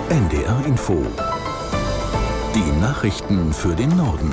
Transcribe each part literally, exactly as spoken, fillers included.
N D R Info. Die Nachrichten für den Norden.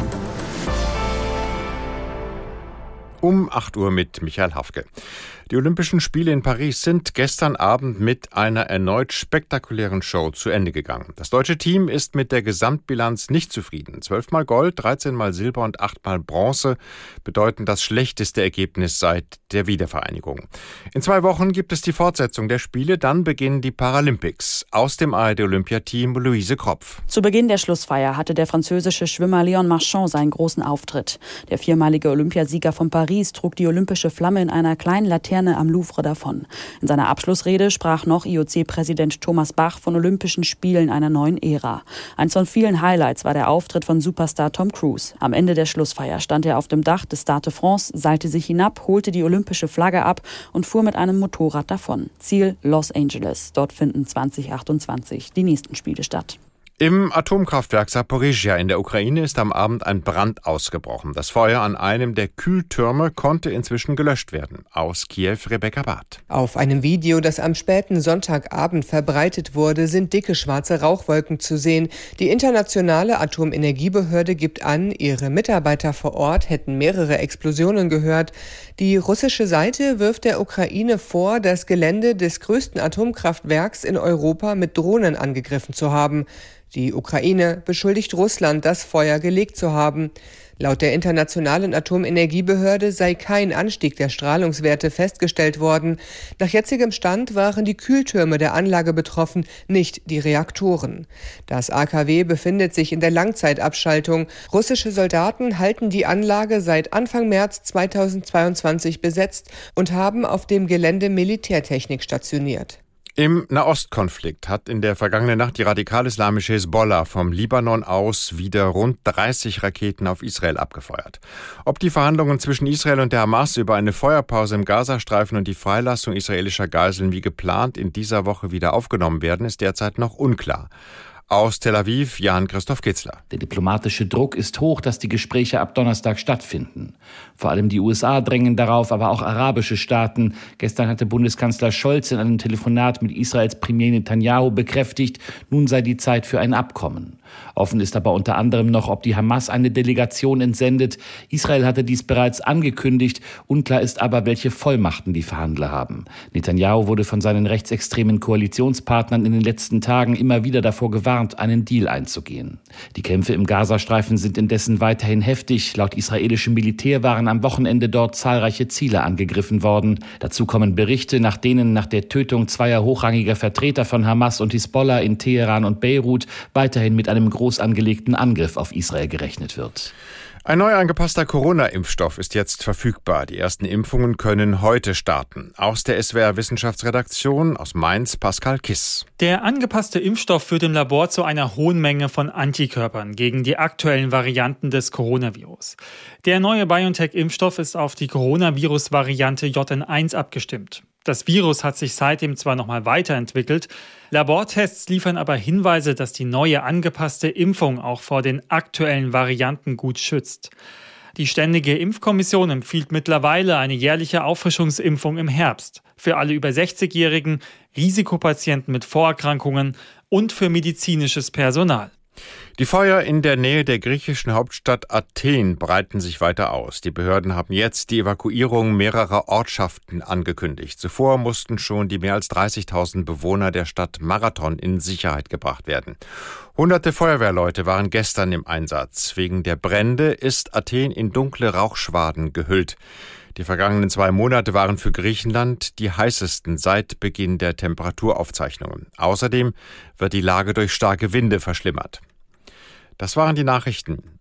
Um acht Uhr mit Michael Hafke. Die Olympischen Spiele in Paris sind gestern Abend mit einer erneut spektakulären Show zu Ende gegangen. Das deutsche Team ist mit der Gesamtbilanz nicht zufrieden. Zwölfmal Gold, dreizehnmal Silber und achtmal Bronze bedeuten das schlechteste Ergebnis seit der Wiedervereinigung. In zwei Wochen gibt es die Fortsetzung der Spiele, dann beginnen die Paralympics. Aus dem A R D-Olympiateam Luise Kropf. Zu Beginn der Schlussfeier hatte der französische Schwimmer Léon Marchand seinen großen Auftritt. Der viermalige Olympiasieger von Paris trug die olympische Flamme in einer kleinen Laterne am Louvre davon. In seiner Abschlussrede sprach noch I O C-Präsident Thomas Bach von Olympischen Spielen einer neuen Ära. Eins von vielen Highlights war der Auftritt von Superstar Tom Cruise. Am Ende der Schlussfeier stand er auf dem Dach des Stade de France, seilte sich hinab, holte die olympische Flagge ab und fuhr mit einem Motorrad davon. Ziel Los Angeles. Dort finden zwanzig achtundzwanzig die nächsten Spiele statt. Im Atomkraftwerk Saporischschja in der Ukraine ist am Abend ein Brand ausgebrochen. Das Feuer an einem der Kühltürme konnte inzwischen gelöscht werden. Aus Kiew Rebecca Barth. Auf einem Video, das am späten Sonntagabend verbreitet wurde, sind dicke schwarze Rauchwolken zu sehen. Die internationale Atomenergiebehörde gibt an, ihre Mitarbeiter vor Ort hätten mehrere Explosionen gehört. Die russische Seite wirft der Ukraine vor, das Gelände des größten Atomkraftwerks in Europa mit Drohnen angegriffen zu haben. Die Ukraine beschuldigt Russland, das Feuer gelegt zu haben. Laut der Internationalen Atomenergiebehörde sei kein Anstieg der Strahlungswerte festgestellt worden. Nach jetzigem Stand waren die Kühltürme der Anlage betroffen, nicht die Reaktoren. Das A K W befindet sich in der Langzeitabschaltung. Russische Soldaten halten die Anlage seit Anfang März zweitausendzweiundzwanzig besetzt und haben auf dem Gelände Militärtechnik stationiert. Im Nahostkonflikt hat in der vergangenen Nacht die radikal-islamische Hisbollah vom Libanon aus wieder rund dreißig Raketen auf Israel abgefeuert. Ob die Verhandlungen zwischen Israel und der Hamas über eine Feuerpause im Gazastreifen und die Freilassung israelischer Geiseln wie geplant in dieser Woche wieder aufgenommen werden, ist derzeit noch unklar. Aus Tel Aviv, Jan-Christoph Kitzler. Der diplomatische Druck ist hoch, dass die Gespräche ab Donnerstag stattfinden. Vor allem die U S A drängen darauf, aber auch arabische Staaten. Gestern hatte Bundeskanzler Scholz in einem Telefonat mit Israels Premier Netanyahu bekräftigt, nun sei die Zeit für ein Abkommen. Offen ist aber unter anderem noch, ob die Hamas eine Delegation entsendet. Israel hatte dies bereits angekündigt. Unklar ist aber, welche Vollmachten die Verhandler haben. Netanyahu wurde von seinen rechtsextremen Koalitionspartnern in den letzten Tagen immer wieder davor gewarnt, einen Deal einzugehen. Die Kämpfe im Gazastreifen sind indessen weiterhin heftig. Laut israelischem Militär waren am Wochenende dort zahlreiche Ziele angegriffen worden. Dazu kommen Berichte, nach denen nach der Tötung zweier hochrangiger Vertreter von Hamas und Hisbollah in Teheran und Beirut weiterhin mit einem groß angelegten Angriff auf Israel gerechnet wird. Ein neu angepasster Corona-Impfstoff ist jetzt verfügbar. Die ersten Impfungen können heute starten. Aus der S W R-Wissenschaftsredaktion aus Mainz, Pascal Kiss. Der angepasste Impfstoff führt im Labor zu einer hohen Menge von Antikörpern gegen die aktuellen Varianten des Coronavirus. Der neue BioNTech-Impfstoff ist auf die Coronavirus-Variante J N eins abgestimmt. Das Virus hat sich seitdem zwar nochmal weiterentwickelt, Labortests liefern aber Hinweise, dass die neue angepasste Impfung auch vor den aktuellen Varianten gut schützt. Die Ständige Impfkommission empfiehlt mittlerweile eine jährliche Auffrischungsimpfung im Herbst für alle über sechzigjährigen, Risikopatienten mit Vorerkrankungen und für medizinisches Personal. Die Feuer in der Nähe der griechischen Hauptstadt Athen breiten sich weiter aus. Die Behörden haben jetzt die Evakuierung mehrerer Ortschaften angekündigt. Zuvor mussten schon die mehr als dreißigtausend Bewohner der Stadt Marathon in Sicherheit gebracht werden. Hunderte Feuerwehrleute waren gestern im Einsatz. Wegen der Brände ist Athen in dunkle Rauchschwaden gehüllt. Die vergangenen zwei Monate waren für Griechenland die heißesten seit Beginn der Temperaturaufzeichnungen. Außerdem wird die Lage durch starke Winde verschlimmert. Das waren die Nachrichten.